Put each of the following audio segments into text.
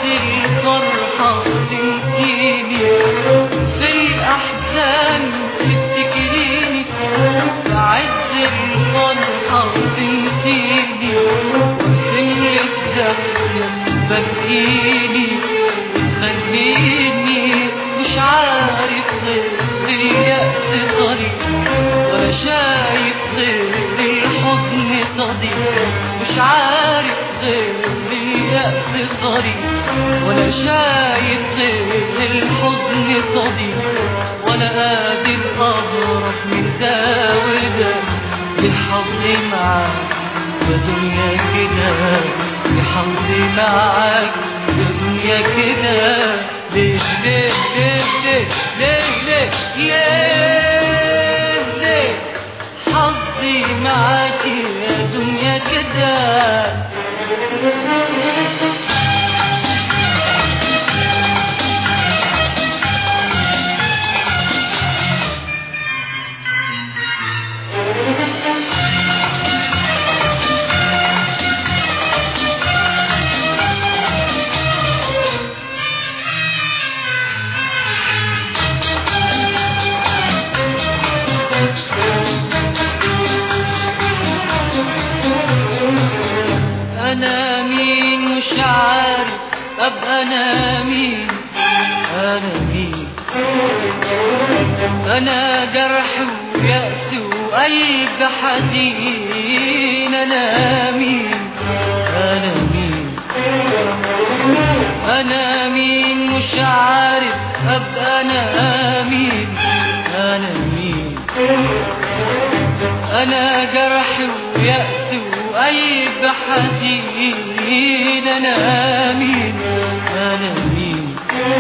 الفرحة تنسيني، في الأحزان تفتكريني، في عز الفرحة تنسيني، وفي الدهر تبكيني وتخليني مش عارف غير اليأس طريق، ولا شايف غير الحزن صديق، مش عارف غير اليأس طريق، ولا شايف غير الحزن صديق، ولا قادر أهرب من ده وده، بحظي معاك يا دنيا كده، بحظي معاك يا دنيا كده. ليه ليه ليه ليه ليه ليه ليه حظي معاك يا دنيا كده. أنا مين مش عارف أبقى أنا مين، أنا مين، أنا جرح ويأس وقلب حزين، أنا مين، أنا مين، أنا مين مش عارف أبقى أنا مين، أنا مين، أنا جرح ويأس وقلب حزين، أنا مين، أنا مين،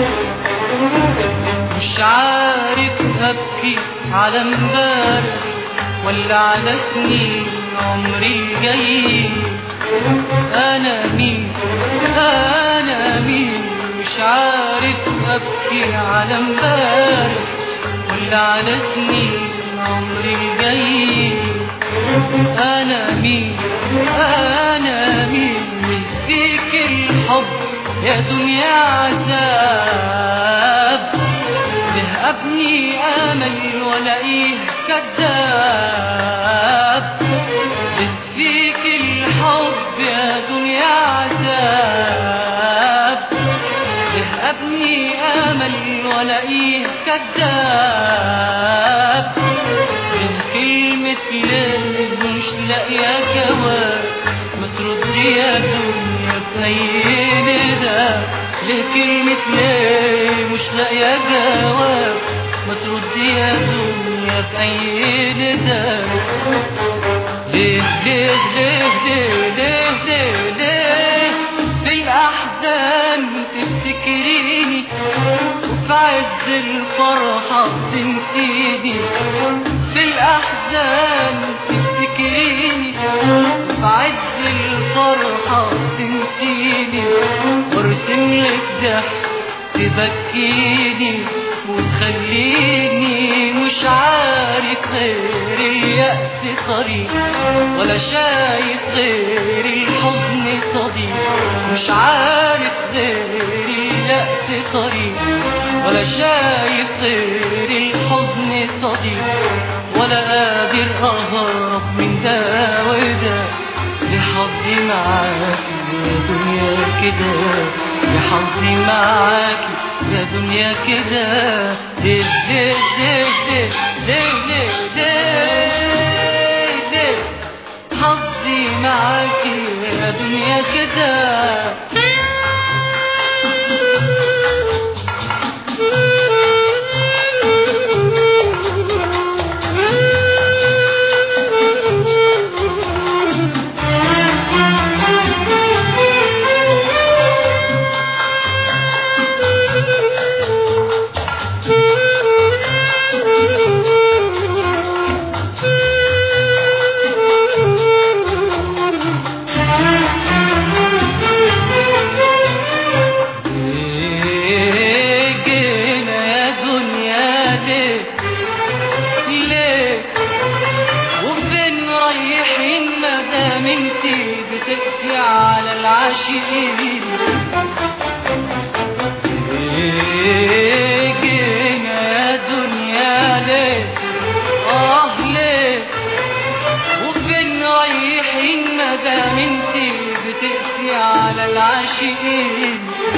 مش عارف أبكي على امبارح ولا على سنين عمري الجاي، أنا مين، أنا مين، مش عارف أبكي على امبارح ولا على سنين عمري الجاي، أنا مين، أنا مين، مش فيك الحب يا دنيا عذاب، ابني امل ولاقيه كذاب، فيك الحب يا دنيا عذاب، ابني امل ولاقيه كذاب، من كلمة ليه مش لاقيه جواب، ما تردي يا دنيا بأي نداء، ليه كلمة ليه مش لاقيه جواب، ما تردي يا دنيا بأي نداء، ليه ليه ليه ليه ليه ليه ليه في الأحزان تفتكريني، وفي عز الفرحة تنسيني، في الأحزان تفتكريني، وفي عز الفرحة تنسيني، وارسم لك ضحك تبكيني وتخليني مش عارف غير اليأس طريق، ولا شايف غير الحزن صديق، مش عارف غير اليأس طريق، ولا شايف غير الحزن صديق، ولا قادر أهرب من ده وده، بحظي معاك يا دنيا كده، بحظي معاك يا دنيا كده. ليه ليه ليه ليه ليه ليه ليه حظي معاك يا دنيا كده. ايه؟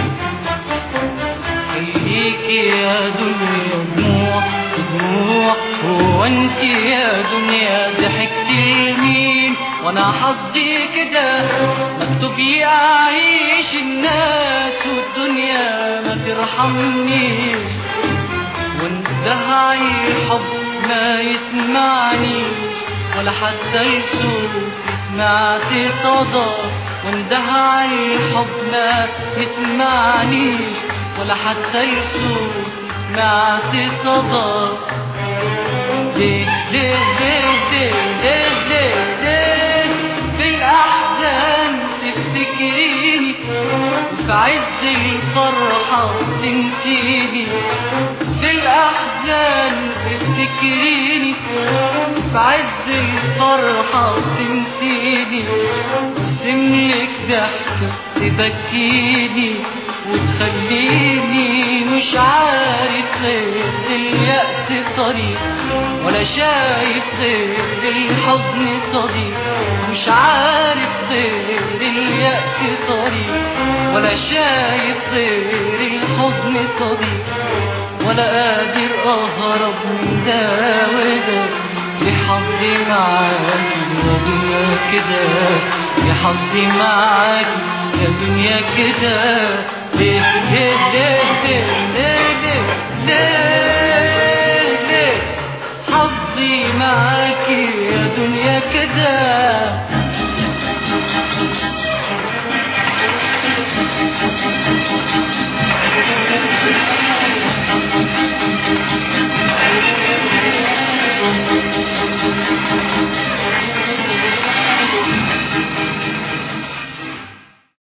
خليكي يا دنيا دموع دموع، هو انت يا دنيا ضحكتي لمين؟ وانا حظي كده مكتوب يعيش الناس والدنيا ما ترحمنيش، واندهعي الحب ما يسمعنيش ولا حتى الصوت سمعت صدى، واندهعي الحب ما يسمعنيش ولا حتى الصوت سمعت صدى. ليه ليه ليه ليه ليه ليه في الأحزان تفتكريني وفي عز الفرحة تنسيني؟ في الأحزان تفتكريني وفي عز الفرحة تنسيني، وارسملك ضحكة تبكيني وتخليني مش عارف غير اليأس طريق، ولا شايف غير الحزن صديق، مش عارف غير اليأس طريق، ولا شايف غير الحزن صديق، ولا قادر أهرب من ده وده. لحظي معاكي يا دنيا كده، لحظي معاكي يا دنيا كده. ليه ليه ليه ليه